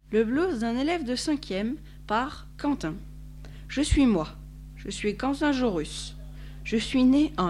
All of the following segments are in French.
Le blues d'un élève de 5e par Quentin. Je suis moi. Je suis Quentin Jorus. Je suis né en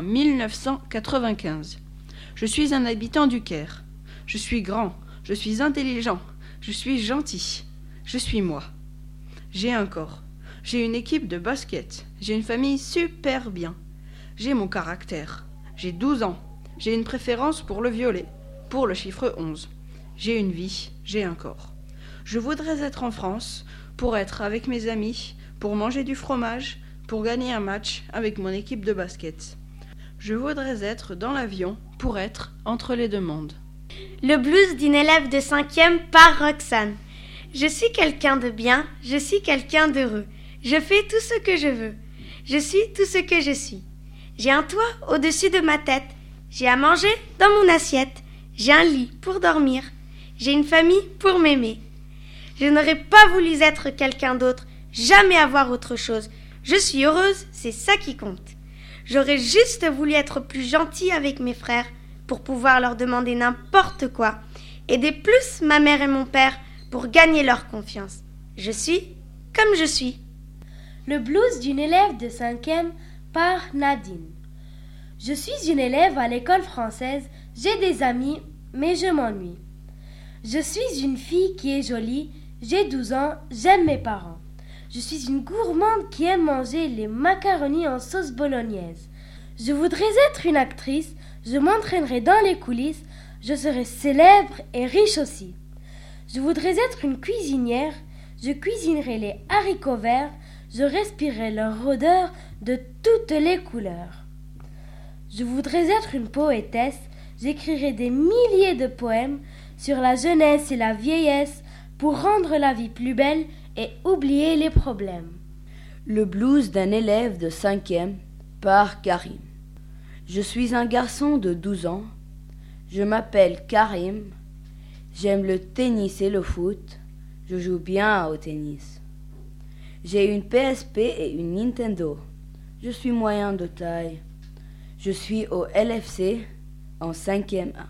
1995. Je suis un habitant du Caire. Je suis grand. Je suis intelligent. Je suis gentil. Je suis moi. J'ai un corps. J'ai une équipe de basket. J'ai une famille super bien. J'ai mon caractère. J'ai 12 ans. J'ai une préférence pour le violet, pour le chiffre 11. J'ai une vie. J'ai un corps. Je voudrais être en France pour être avec mes amis, pour manger du fromage, pour gagner un match avec mon équipe de basket. Je voudrais être dans l'avion pour être entre les deux mondes. Le blues d'une élève de 5e par Roxane. Je suis quelqu'un de bien, je suis quelqu'un d'heureux. Je fais tout ce que je veux. Je suis tout ce que je suis. J'ai un toit au-dessus de ma tête. J'ai à manger dans mon assiette. J'ai un lit pour dormir. J'ai une famille pour m'aimer. Je n'aurais pas voulu être quelqu'un d'autre, jamais avoir autre chose. Je suis heureuse, c'est ça qui compte. J'aurais juste voulu être plus gentille avec mes frères pour pouvoir leur demander n'importe quoi. Aider plus ma mère et mon père pour gagner leur confiance. Je suis comme je suis. Le blues d'une élève de 5e par Nadine. Je suis une élève à l'école française, j'ai des amis, mais je m'ennuie. Je suis une fille qui est jolie, j'ai 12 ans, j'aime mes parents. Je suis une gourmande qui aime manger les macaronis en sauce bolognaise. Je voudrais être une actrice, je m'entraînerai dans les coulisses, je serai célèbre et riche aussi. Je voudrais être une cuisinière, je cuisinerai les haricots verts, je respirerai leur odeur de toutes les couleurs. Je voudrais être une poétesse, j'écrirai des milliers de poèmes sur la jeunesse et la vieillesse pour rendre la vie plus belle et oublier les problèmes. Le blues d'un élève de 5e par Karim. Je suis un garçon de 12 ans. Je m'appelle Karim. J'aime le tennis et le foot. Je joue bien au tennis. J'ai une PSP et une Nintendo. Je suis moyen de taille. Je suis au LFC en 5e A.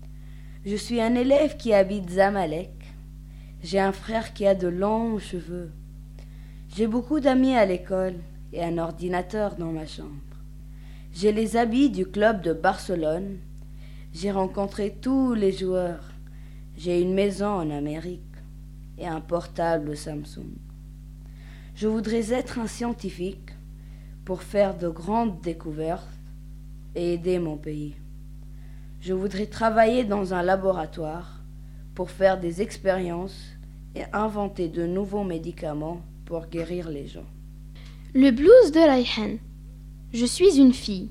Je suis un élève qui habite Zamalek. J'ai un frère qui a de longs cheveux. J'ai beaucoup d'amis à l'école et un ordinateur dans ma chambre. J'ai les habits du club de Barcelone. J'ai rencontré tous les joueurs. J'ai une maison en Amérique et un portable Samsung. Je voudrais être un scientifique pour faire de grandes découvertes et aider mon pays. Je voudrais travailler dans un laboratoire pour faire des expériences et inventer de nouveaux médicaments pour guérir les gens. Le blues de Rayhan. Je suis une fille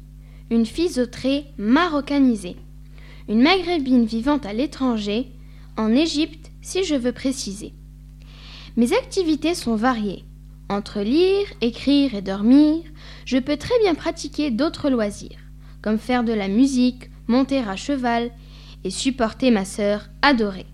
aux traits marocanisés, une maghrébine vivant à l'étranger, en Égypte si je veux préciser. Mes activités sont variées. Entre lire, écrire et dormir, je peux très bien pratiquer d'autres loisirs, comme faire de la musique, monter à cheval et supporter ma sœur adorée.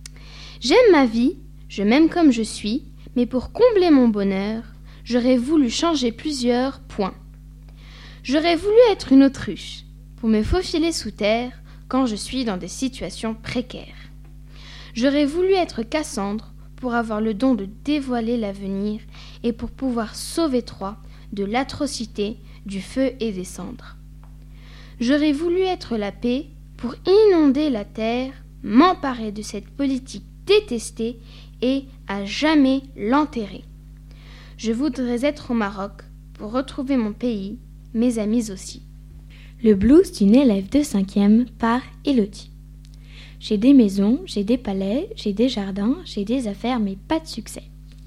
J'aime ma vie, je m'aime comme je suis, mais pour combler mon bonheur, j'aurais voulu changer plusieurs points. J'aurais voulu être une autruche, pour me faufiler sous terre quand je suis dans des situations précaires. J'aurais voulu être Cassandre pour avoir le don de dévoiler l'avenir et pour pouvoir sauver Troie de l'atrocité, du feu et des cendres. J'aurais voulu être la paix pour inonder la terre, m'emparer de cette politique détestée et à jamais l'enterrer. Je voudrais être au Maroc pour retrouver mon pays, mes amis aussi. Le blues d'une élève de 5e par Elodie. J'ai des maisons, j'ai des palais, j'ai des jardins, j'ai des affaires mais pas de succès.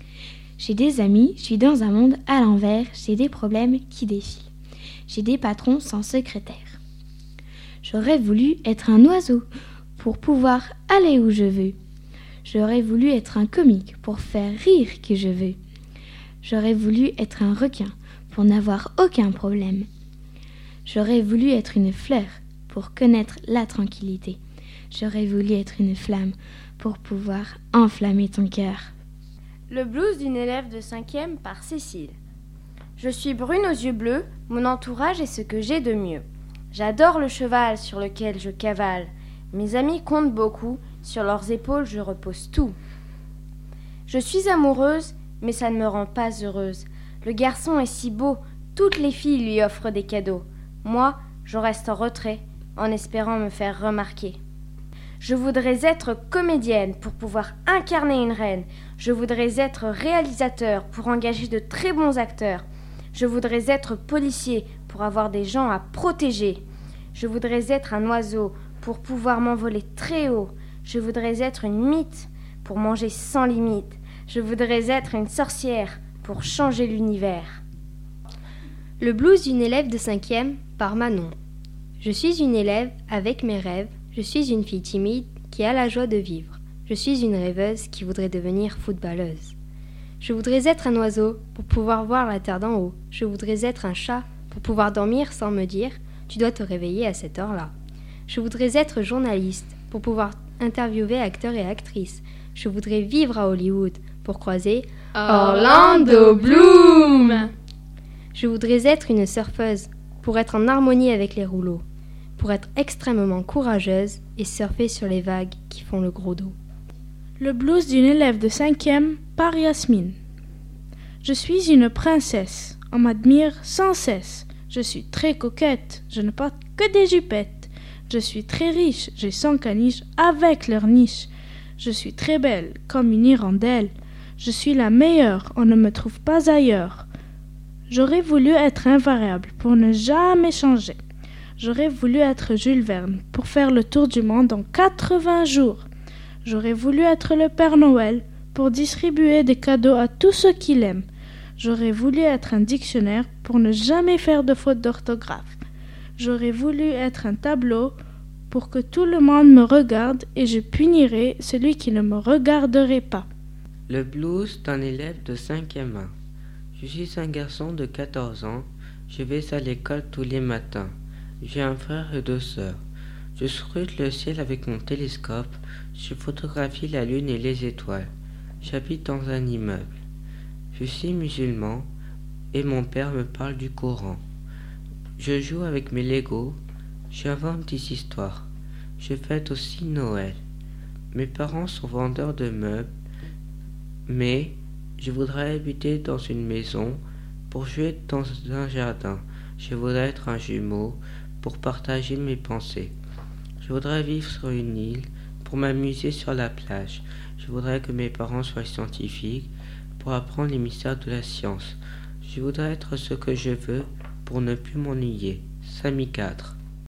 J'ai des amis, je suis dans un monde à l'envers, j'ai des problèmes qui défilent. J'ai des patrons sans secrétaire. J'aurais voulu être un oiseau pour pouvoir aller où je veux. J'aurais voulu être un comique pour faire rire qui je veux. J'aurais voulu être un requin pour n'avoir aucun problème. J'aurais voulu être une fleur pour connaître la tranquillité. J'aurais voulu être une flamme pour pouvoir enflammer ton cœur. Le blues d'une élève de 5e par Cécile. Je suis brune aux yeux bleus, mon entourage est ce que j'ai de mieux. J'adore le cheval sur lequel je cavale. Mes amis comptent beaucoup, sur leurs épaules je repose tout. Je suis amoureuse, mais ça ne me rend pas heureuse. Le garçon est si beau, toutes les filles lui offrent des cadeaux. Moi, je reste en retrait, en espérant me faire remarquer. Je voudrais être comédienne pour pouvoir incarner une reine. Je voudrais être réalisateur pour engager de très bons acteurs. Je voudrais être policier pour avoir des gens à protéger. Je voudrais être un oiseau pour pouvoir m'envoler très haut. Je voudrais être une mythe pour manger sans limite. Je voudrais être une sorcière pour changer l'univers. Le blues d'une élève de 5e par Manon. Je suis une élève avec mes rêves. Je suis une fille timide qui a la joie de vivre. Je suis une rêveuse qui voudrait devenir footballeuse. Je voudrais être un oiseau pour pouvoir voir la terre d'en haut. Je voudrais être un chat pour pouvoir dormir sans me dire « tu dois te réveiller à cette heure-là ». Je voudrais être journaliste pour pouvoir interviewer acteurs et actrices. Je voudrais vivre à Hollywood pour croiser Orlando Bloom. Je voudrais être une surfeuse pour être en harmonie avec les rouleaux, pour être extrêmement courageuse et surfer sur les vagues qui font le gros dos. Le blues d'une élève de 5e par Yasmine. Je suis une princesse, on m'admire sans cesse. Je suis très coquette, je ne porte que des jupettes. Je suis très riche, j'ai 100 caniches avec leur niche. Je suis très belle, comme une hirondelle. Je suis la meilleure, on ne me trouve pas ailleurs. J'aurais voulu être invariable pour ne jamais changer. J'aurais voulu être Jules Verne pour faire le tour du monde en 80 jours. J'aurais voulu être le Père Noël pour distribuer des cadeaux à tous ceux qui l'aiment. J'aurais voulu être un dictionnaire pour ne jamais faire de faute d'orthographe. J'aurais voulu être un tableau pour que tout le monde me regarde et je punirais celui qui ne me regarderait pas. Le blues d'un élève de 5e 1. Je suis un garçon de 14 ans. Je vais à l'école tous les matins. J'ai un frère et 2 sœurs. Je scrute le ciel avec mon télescope. Je photographie la lune et les étoiles. J'habite dans un immeuble. Je suis musulman et mon père me parle du Coran. Je joue avec mes Legos. J'invente des histoires. Je fête aussi Noël. Mes parents sont vendeurs de meubles, mais je voudrais habiter dans une maison pour jouer dans un jardin. Je voudrais être un jumeau pour partager mes pensées. Je voudrais vivre sur une île pour m'amuser sur la plage. Je voudrais que mes parents soient scientifiques pour apprendre les mystères de la science. Je voudrais être ce que je veux pour ne plus m'ennuyer. Samy 4.